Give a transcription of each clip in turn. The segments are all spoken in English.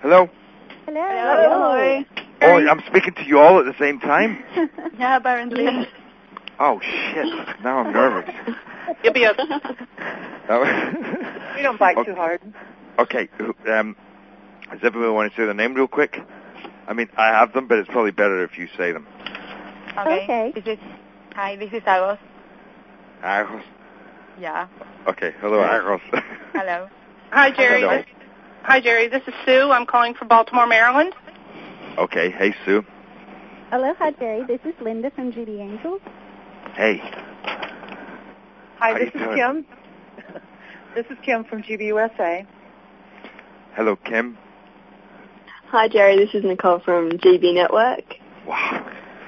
Hello? Hello. Hello. Oh, I'm speaking to you all at the same time? Yeah, apparently. Oh, shit. Now I'm nervous. You'll be okay. You don't bite too hard. Okay. Does everyone want to say their name real quick? I mean, I have them, but it's probably better if you say them. Okay. Hi, this is Agos. Agos? Yeah. Okay. Hello, Agos. Hello. Hi, Jerry. Hello. Hi, Jerry. This is Sue. I'm calling from Baltimore, Maryland. Okay. Hey, Sue. Hello, hi, Jerry. This is Linda from GB Angels. Hey. Hi, How this you is doing? Kim. This is Kim from GB USA. Hello, Kim. Hi, Jerry. This is Nicole from GB Network. Wow.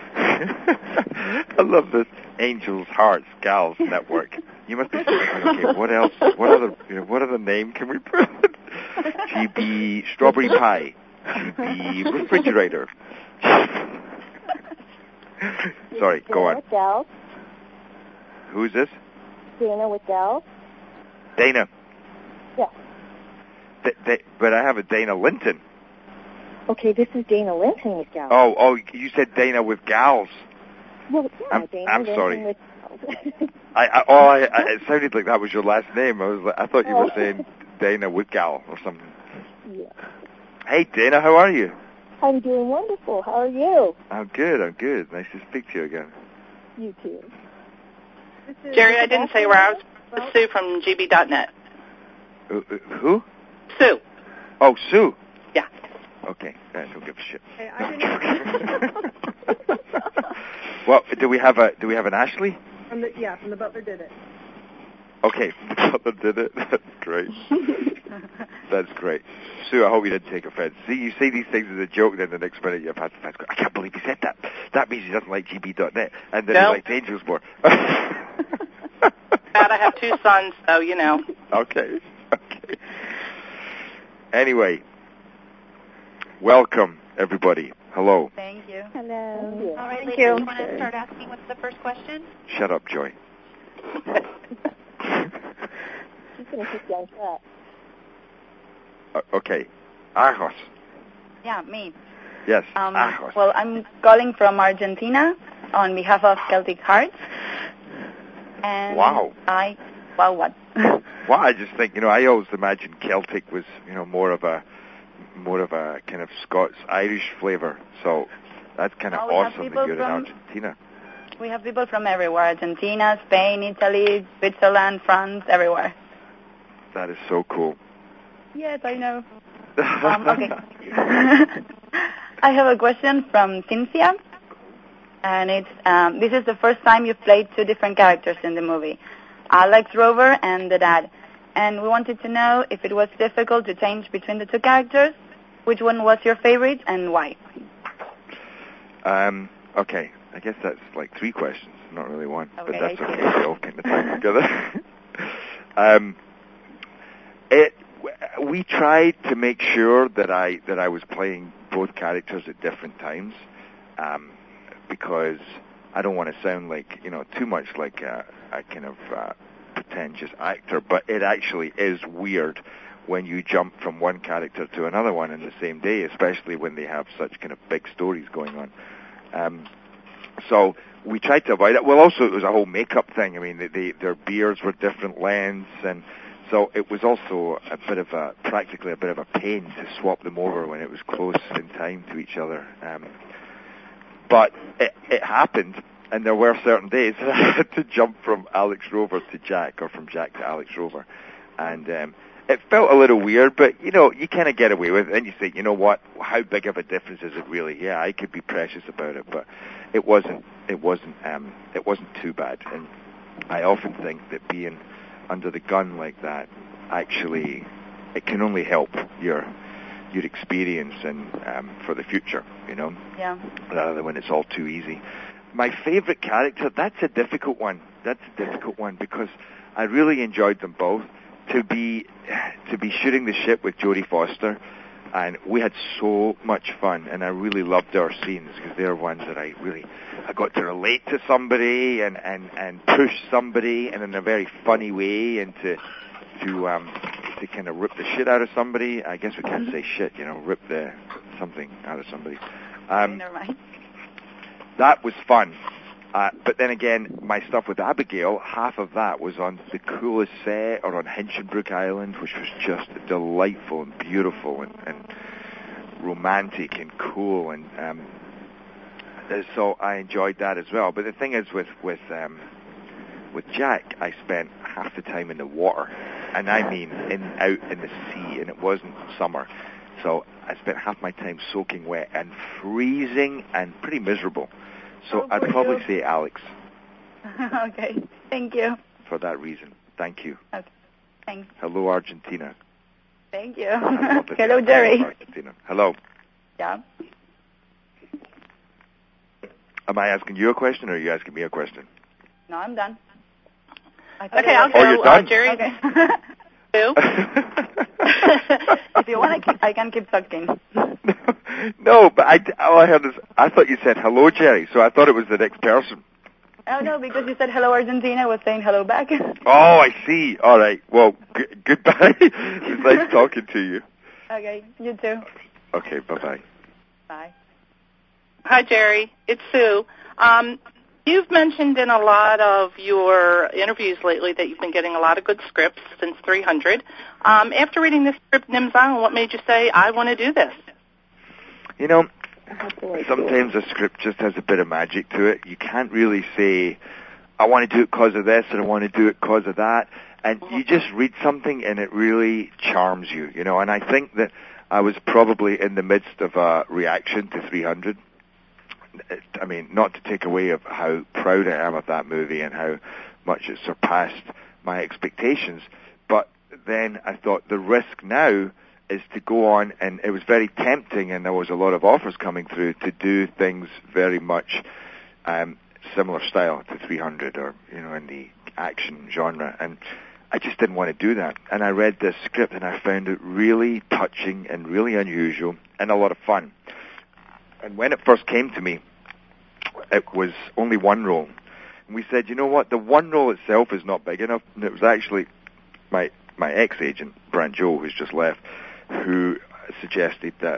I love this Angels, Hearts, Gals Network. You must be thinking, okay, what else? What other name can we put? GB Strawberry Pie. GB Refrigerator. Sorry, go on. With Del. Who's this? Dana with Del. Dana. Yeah. But I have a Dana Linton. Okay, this is Dana Linton with Del. Oh, you said Dana with Gals. Well, yeah, Dana I'm Linton sorry. with It sounded like that was your last name. I thought you were saying Dana with Gal or something. Yeah. Hey, Dana, how are you? I'm doing wonderful. How are you? I'm good. Nice to speak to you again. You too. Jerry, I didn't say where I was. It's Sue from GB.net. Who? Sue. Oh, Sue. Yeah. Okay, I don't give a shit. Hey, I didn't. Well, do we have an Ashley? From the Butler Did It. Okay, the Butler did it. That's great. That's great. Sue, I hope you didn't take offense. See, you say these things as a joke, then the next minute you've had offense. I can't believe he said that. That means he doesn't like GB.net, and then he likes Angels more. I have two sons, so you know. Okay. Anyway, welcome, everybody. Hello. Thank you. Hello. All right, Thank ladies, you. you want to start asking what's the first question? Shut up, Joy. She's going to keep you on track. Okay. Ajos. Yeah, me. Yes, Ajos. Well, I'm calling from Argentina on behalf of Celtic Hearts. And Wow. what? Well, I just think, I always imagined Celtic was, more of a kind of Scots-Irish flavor. So that's kind of awesome that you're in Argentina. We have people from everywhere: Argentina, Spain, Italy, Switzerland, France, everywhere. That is so cool. Yes, I know. Okay. I have a question from Cynthia, and it's this is the first time you've played two different characters in the movie, Alex Rover and the dad. And we wanted to know if it was difficult to change between the two characters, which one was your favorite, and why? Okay. I guess that's like three questions, not really one. Okay, But that's I see. okay. They all kind of tie together. We tried to make sure that I was playing both characters at different times, because I don't want to sound like too much like a kind of pretentious actor, but it actually is weird when you jump from one character to another one in the same day, especially when they have such kind of big stories going on. So we tried to avoid that. Well, also it was a whole makeup thing. I mean, their beards were different lengths, and so it was also practically a bit of a pain to swap them over when it was close in time to each other. But it happened, and there were certain days that I had to jump from Alex Rover to Jack, or from Jack to Alex Rover, and it felt a little weird, but you kind of get away with it. And you think, you know what? How big of a difference is it really? Yeah, I could be precious about it, but it wasn't too bad. And I often think that being under the gun like that, actually, it can only help your experience and for the future, Yeah. rather than when it's all too easy. My favorite character, that's a difficult one. Because I really enjoyed them both. To be shooting the ship with Jodie Foster, and we had so much fun, and I really loved our scenes because they're ones that I got to relate to somebody and push somebody, and in a very funny way, and to to kind of rip the shit out of somebody. I guess we can't say shit, rip something out of somebody. Never mind. That was fun. But then again, my stuff with Abigail, half of that was on the coolest set or on Hinchinbrook Island, which was just delightful and beautiful and romantic and cool. And so I enjoyed that as well. But the thing is with Jack, I spent half the time in the water. And I mean out in the sea, and it wasn't summer. So I spent half my time soaking wet and freezing and pretty miserable. So I'd probably say Alex. Okay, thank you. For that reason. Thank you. Okay, thanks. Hello, Argentina. Thank you. Hello, Jerry. Argentina. Hello. Yeah. Am I asking you a question, or are you asking me a question? No, I'm done. Okay, I'll go. Oh, you're done? Jerry. Okay. Who? If you want, I can keep talking. No, but all I heard is, I thought you said hello, Jerry, so I thought it was the next person. Oh, no, because you said hello, Argentina. I was saying hello back. Oh, I see. All right. Well, goodbye. It's nice talking to you. Okay, you too. Okay, bye-bye. Bye. Hi, Jerry. It's Sue. You've mentioned in a lot of your interviews lately that you've been getting a lot of good scripts since 300. After reading this script, Nims Island, what made you say, I want to do this? Sometimes a script just has a bit of magic to it. You can't really say, I want to do it because of this, and I want to do it because of that. And you just read something, and it really charms you, And I think that I was probably in the midst of a reaction to 300. I mean, not to take away of how proud I am of that movie and how much it surpassed my expectations, but then I thought the risk now is to go on, and it was very tempting, and there was a lot of offers coming through to do things very much similar style to 300 or, in the action genre, and I just didn't want to do that. And I read this script, and I found it really touching and really unusual and a lot of fun. And when it first came to me, it was only one role. And we said, you know what, the one role itself is not big enough. And it was actually my ex-agent, Brant Joe, who's just left, who suggested that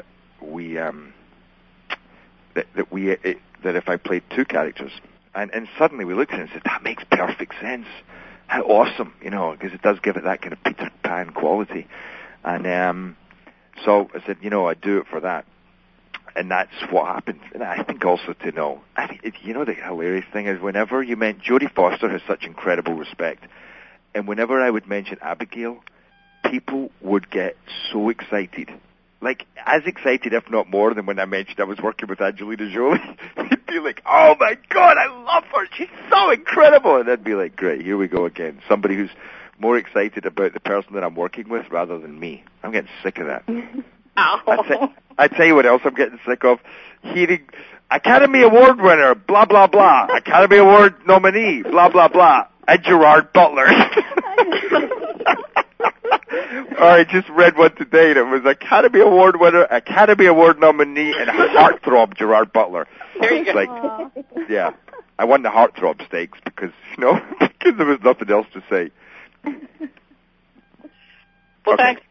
that if I played two characters. And suddenly we looked at it and said, that makes perfect sense. How awesome, because it does give it that kind of Peter Pan quality. And so I said, I'd do it for that. And that's what happened. And I think also to know, the hilarious thing is whenever you meant Jodie Foster has such incredible respect, and whenever I would mention Abigail, people would get so excited. Like, as excited, if not more, than when I mentioned I was working with Angelina Jolie. They'd be like, oh my God, I love her. She's so incredible. And I'd be like, great, here we go again. Somebody who's more excited about the person that I'm working with rather than me. I'm getting sick of that. I tell you what else I'm getting sick of. Hearing Academy Award winner, blah, blah, blah. Academy Award nominee, blah, blah, blah. And Gerard Butler. I just read one today, and it was Academy Award winner, Academy Award nominee, and heartthrob Gerard Butler. There you go. Like, yeah, I won the heartthrob stakes because because there was nothing else to say. Well, okay. thanks.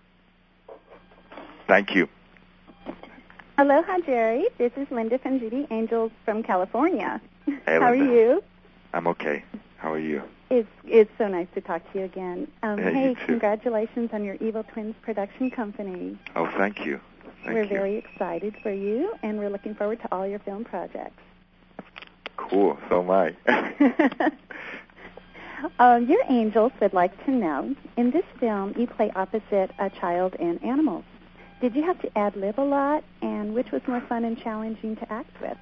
Thank you. Aloha, Jerry. This is Linda from Judy Angels from California. Hey, How are Linda. you? I'm okay. How are you? It's so nice to talk to you again. Yeah, hey, you too. Congratulations on your Evil Twins production company. Oh, thank you. We're very excited for you, and we're looking forward to all your film projects. Cool. So am I. Your angels would like to know, in this film, you play opposite a child and animals. Did you have to ad-lib a lot, and which was more fun and challenging to act with?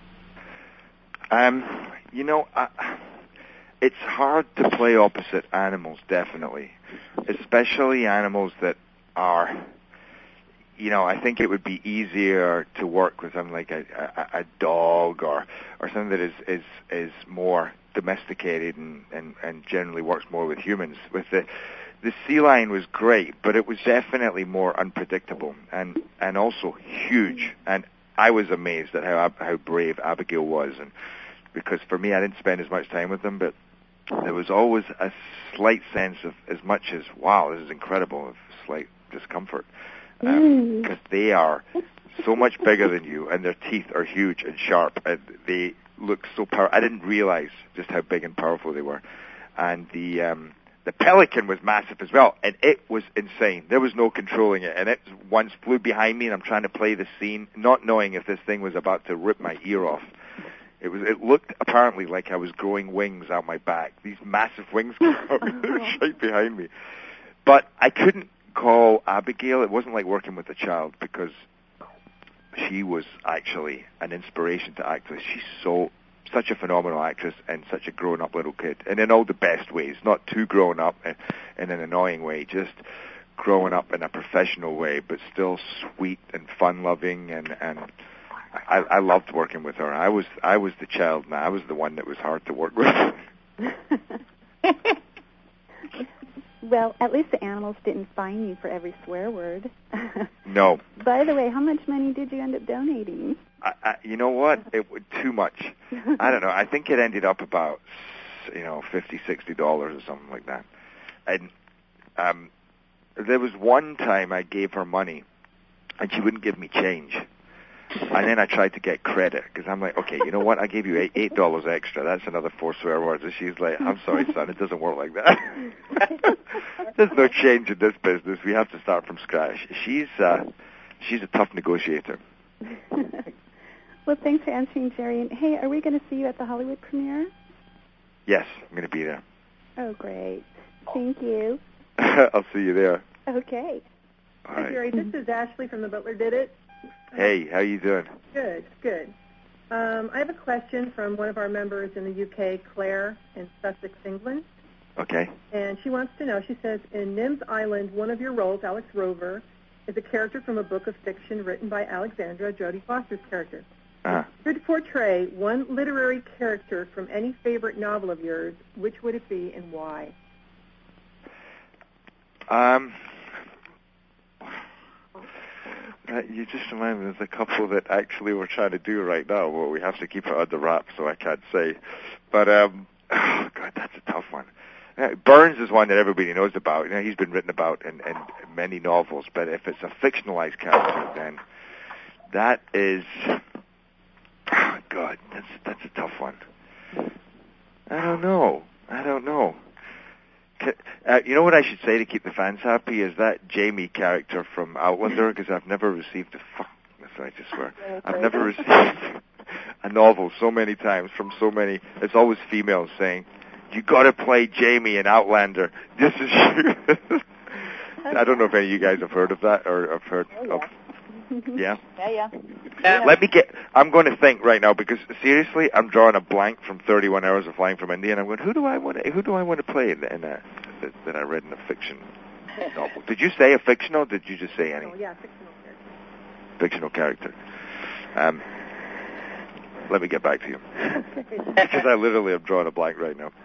It's hard to play opposite animals, definitely, especially animals that are, I think it would be easier to work with something like a dog or something that is more domesticated and generally works more with humans. With the sea lion was great, but it was definitely more unpredictable and also huge. And I was amazed at how brave Abigail was, and because for me I didn't spend as much time with them, but there was always a slight sense of, as much as, wow, this is incredible, of slight discomfort. Because they are so much bigger than you, and their teeth are huge and sharp, and they look so powerful. I didn't realize just how big and powerful they were. And the pelican was massive as well, and it was insane. There was no controlling it, and it once flew behind me, and I'm trying to play the scene, not knowing if this thing was about to rip my ear off. It looked apparently like I was growing wings out my back. These massive wings came out right behind me. But I couldn't call Abigail. It wasn't like working with a child, because she was actually an inspiration to act with. She's such a phenomenal actress and such a grown-up little kid, and in all the best ways, not too grown up in an annoying way, just growing up in a professional way, but still sweet and fun-loving, and I loved working with her. I was the child, and I was the one that was hard to work with. Well, at least the animals didn't fine you for every swear word. No. By the way, how much money did you end up donating? You know what? It was too much. I don't know. I think it ended up about, $50, $60 or something like that. And there was one time I gave her money, and she wouldn't give me change. And then I tried to get credit, because I'm like, okay, you know what? I gave you $8 extra. That's another 4 swear words. And she's like, I'm sorry, son, it doesn't work like that. There's no change in this business. We have to start from scratch. She's a tough negotiator. Well, thanks for answering, Jerry. And hey, are we going to see you at the Hollywood premiere? Yes, I'm going to be there. Oh, great. Thank you. I'll see you there. Okay. All Hi, right. Jerry. This is Ashley from The Butler Did It. Hey, how you doing? Good, good. I have a question from one of our members in the UK, Claire, in Sussex, England. Okay. And she wants to know, she says, in Nim's Island, one of your roles, Alex Rover, is a character from a book of fiction written by Alexandra, Jodie Foster's character. Uh-huh. If you could portray one literary character from any favorite novel of yours, which would it be and why? You just remind me, there's a couple that actually we're trying to do right now. Well, we have to keep it under wraps, so I can't say. But, oh, God, that's a tough one. Burns is one that everybody knows about. He's been written about in many novels. But if it's a fictionalized character, then that is, oh, God, that's a tough one. I don't know. You know what I should say to keep the fans happy is that Jamie character from Outlander, because I've never received I just swear. I've never received a novel so many times from so many. It's always females saying, "You got to play Jamie in Outlander. This is you." I don't know if any of you guys have heard of that or have heard of. Yeah. Yeah. I'm going to think right now, because seriously, I'm drawing a blank from 31 Hours of Flying from India, and I'm going, who do I want to play that I read in a fiction novel? Did you say a fictional? Or did you just say any? Oh, yeah, fictional character. Fictional character. Let me get back to you, because I literally am drawing a blank right now.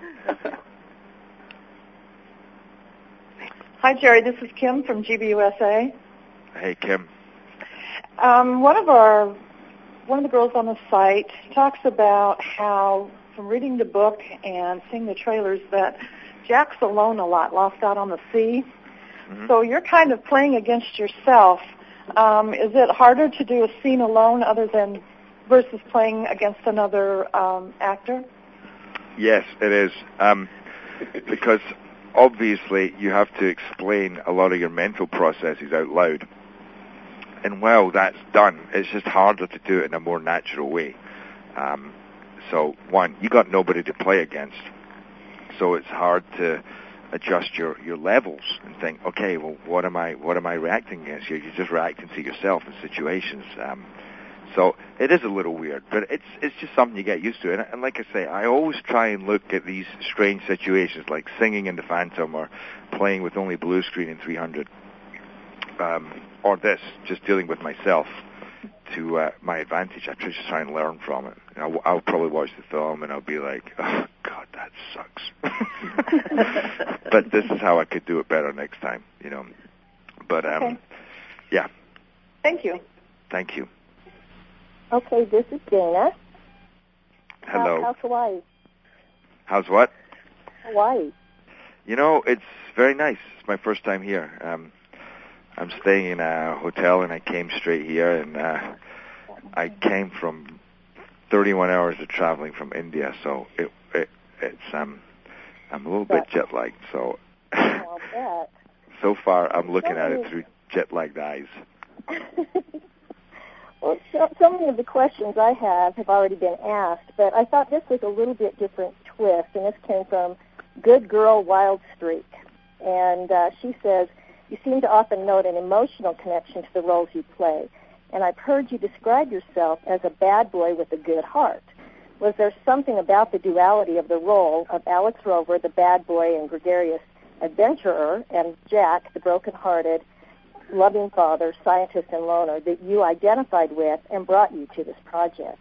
Hi, Jerry. This is Kim from GBUSA. Hey, Kim. One of the girls on the site talks about how, from reading the book and seeing the trailers, that Jack's alone a lot, lost out on the sea. Mm-hmm. So you're kind of playing against yourself. Is it harder to do a scene alone versus playing against another actor? Yes, it is. Because obviously you have to explain a lot of your mental processes out loud. And while that's done, it's just harder to do it in a more natural way. So, one, you got nobody to play against. So it's hard to adjust your levels and think, okay, well, what am I reacting against here? You're just reacting to yourself in situations. So it is a little weird, but it's just something you get used to. And like I say, I always try and look at these strange situations, like singing in the Phantom or playing with only blue screen in 300. Or this, just dealing with myself to my advantage. I just try and learn from it. I'll probably watch the film and I'll be like, oh, God, that sucks. But this is how I could do it better next time, But, okay. Yeah. Thank you. Thank you. Okay, this is Dana. Hello. How's Hawaii? How's what? Hawaii? You know, it's very nice. It's my first time here. I'm staying in a hotel, and I came straight here, and I came from 31 hours of traveling from India, so it's I'm a little bit jet lagged. So I'll bet. So far, I'm looking at it through jet lagged eyes. Well, so many of the questions I have already been asked, but I thought this was a little bit different twist, and this came from Good Girl Wild Streak. And she says, you seem to often note an emotional connection to the roles you play, and I've heard you describe yourself as a bad boy with a good heart. Was there something about the duality of the role of Alex Rover, the bad boy and gregarious adventurer, and Jack, the broken-hearted, loving father, scientist, and loner, that you identified with and brought you to this project?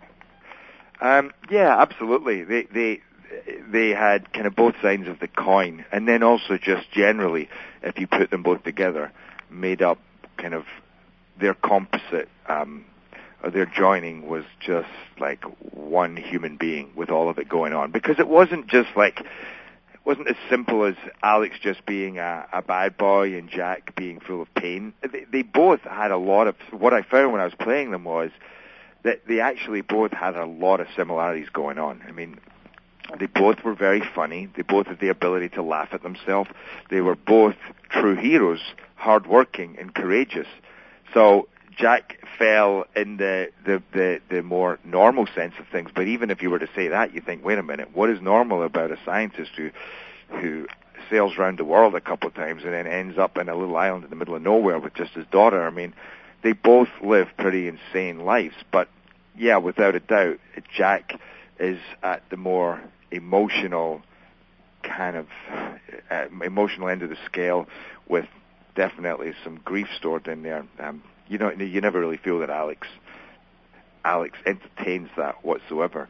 Yeah, absolutely. They had kind of both sides of the coin, and then also just generally, if you put them both together, made up kind of their composite, or their joining was just like one human being with all of it going on. Because it wasn't just like, it wasn't as simple as Alex just being a bad boy and Jack being full of pain. They both had a lot of, what I found when I was playing them was that they actually both had a lot of similarities going on. I mean, they both were very funny. They both had the ability to laugh at themselves. They were both true heroes, hardworking and courageous. So Jack fell in the more normal sense of things. But even if you were to say that, you think, wait a minute, what is normal about a scientist who sails around the world a couple of times and then ends up in a little island in the middle of nowhere with just his daughter? I mean, they both live pretty insane lives. But yeah, without a doubt, Jack is at the more emotional kind of emotional end of the scale, with definitely some grief stored in there. You never really feel that Alex entertains that whatsoever.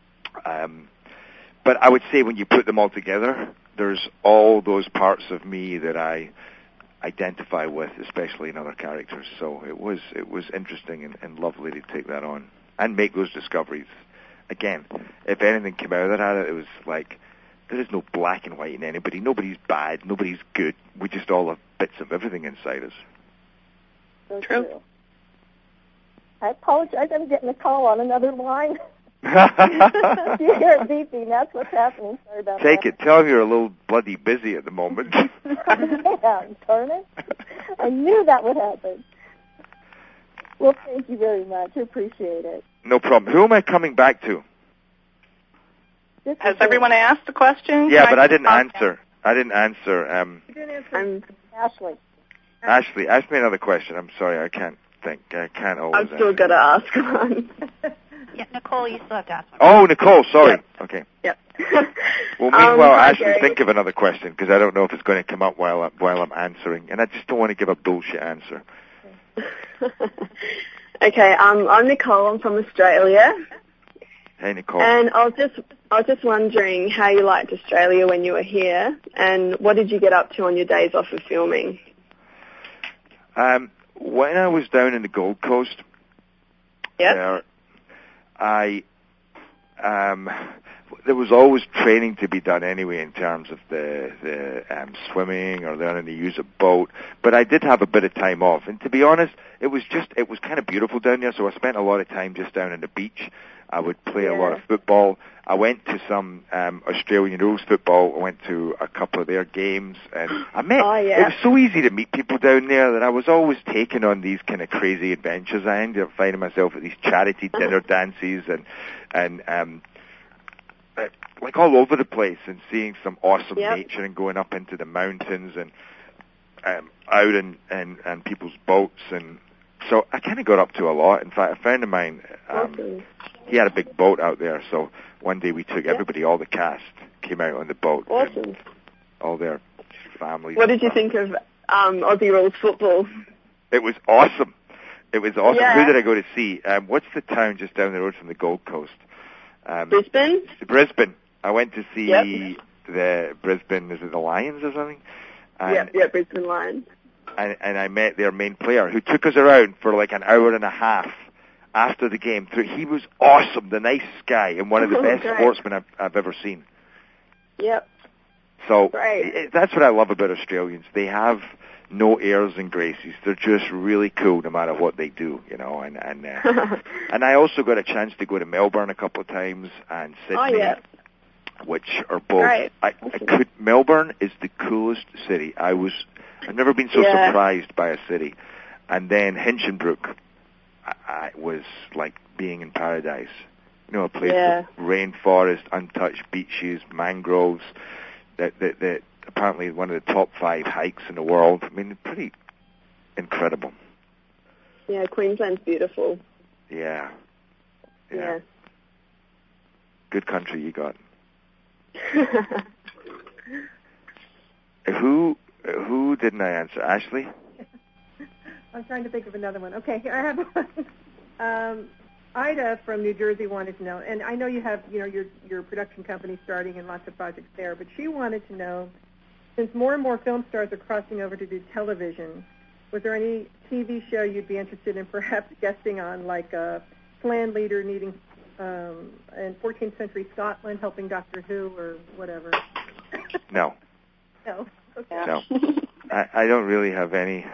But I would say when you put them all together, there's all those parts of me that I identify with, especially in other characters. So it was interesting and lovely to take that on and make those discoveries. Again, if anything came out of that, it was like, there is no black and white in anybody. Nobody's bad. Nobody's good. We just all have bits of everything inside us. So true. I apologize. I'm getting a call on another line. You hear it beeping. That's what's happening. Sorry about that. Take it. Tell him you're a little bloody busy at the moment. Yeah, darn it. I knew that would happen. Well, thank you very much. I appreciate it. No problem. Who am I coming back to? Has everyone asked the question? Yeah, but I didn't answer. I didn't answer. I'm Ashley. Ashley, ask me another question. I'm sorry, I can't think. I can't always. I've still got to ask one. Yeah, Nicole, you still have to ask one. Oh, Nicole, sorry. Yep. Okay. Yep. Well, meanwhile, Ashley, Gary. think of another question, because I don't know if it's going to come up while I'm answering, and I just don't want to give a bullshit answer. Okay, I'm Nicole. I'm from Australia. Hey, Nicole. And I was just wondering how you liked Australia when you were here, and what did you get up to on your days off of filming? When I was down in the Gold Coast, Yep. There was always training to be done anyway in terms of the swimming or learning to use a boat. But I did have a bit of time off, and to be honest, it was kind of beautiful down there. So I spent a lot of time just down on the beach. I would play a lot of football. I went to some Australian rules football. I went to a couple of their games, and I met. It was so easy to meet people down there that I was always taken on these kind of crazy adventures. I ended up finding myself at these charity dinner dances and like all over the place, and seeing some awesome nature and going up into the mountains and out in people's boats. And so I kind of got up to a lot. In fact, a friend of mine, he had a big boat out there, so one day we took everybody, all the cast came out on the boat. Awesome. All their families. What did you think of Aussie Rules football? It was awesome. It was awesome. Yeah. Who did I go to see? What's the town just down the road from the Gold Coast? Brisbane? Brisbane. I went to see the Brisbane, is it the Lions or something? Yeah, Brisbane Lions. And I met their main player, who took us around for like an hour and a half after the game. He was awesome, the nicest guy, and one of the best sportsmen I've ever seen. Yep. So that's what I love about Australians. They have no airs and graces. They're just really cool no matter what they do, you know. And and I also got a chance to go to Melbourne a couple of times and Sydney, which are both. Melbourne is the coolest city. I've never been so surprised by a city. And then Hinchinbrook, I was like being in paradise. You know, a place with rainforest, untouched beaches, mangroves. That apparently one of the top 5 hikes in the world. I mean, pretty incredible. Yeah, Queensland's beautiful. Yeah. Good country you got. Who didn't I answer? Ashley? I'm trying to think of another one. Okay, I have one. Ida from New Jersey wanted to know, and I know you have, your production company starting and lots of projects there, but she wanted to know, since more and more film stars are crossing over to do television, was there any TV show you'd be interested in perhaps guesting on, like a clan leader needing in 14th century Scotland helping Doctor Who or whatever? No. No. Okay. No. I don't really have any.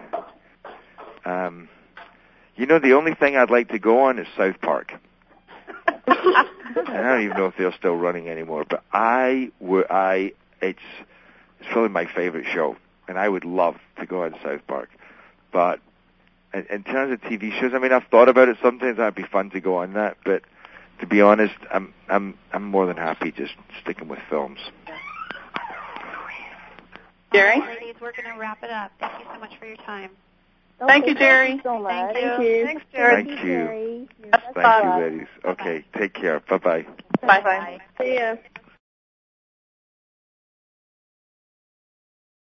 The only thing I'd like to go on is South Park. I don't even know if they're still running anymore, but it's probably my favorite show, and I would love to go on South Park. But in terms of TV shows, I mean, I've thought about it sometimes. That'd be fun to go on that, but to be honest, I'm more than happy just sticking with films. Jerry? Ladies, we're going to wrap it up. Thank you so much for your time. Okay, thank you, Jerry. Thank you so much. Thank you. Thanks, Jerry. Thank you. Jerry. Thank you, ladies. Okay, take care. Bye-bye. Bye. See ya.